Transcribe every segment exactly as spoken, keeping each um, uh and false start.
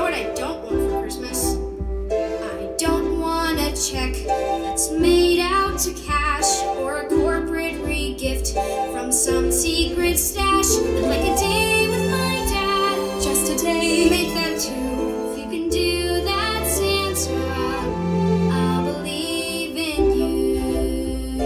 know what I don't want for Christmas? I don't want a check that's made out to cash or a corporate re-gift from some secret stash. I'd like a day with my dad, just a day. Make that two. If you can do that, Santa, I'll believe in you.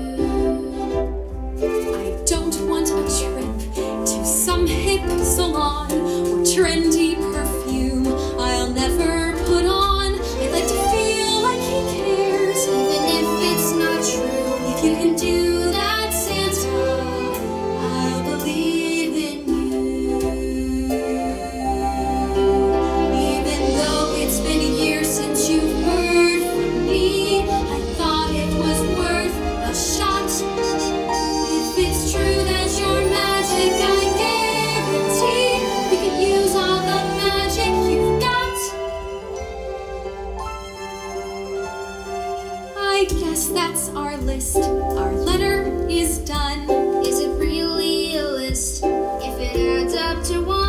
I don't want a trip to some hip salon or trendy perfume I'll never put on. I'd like to feel like he cares, Even if it's not true, if you can do that, Santa, I'll believe in you. Even though it's been years since you've heard from me, I thought it was worth a shot. If it's true that you're magic, I guarantee we could use all the magic you've got. I guess that's our list. Our letter is done. is it really a list? If it adds up to one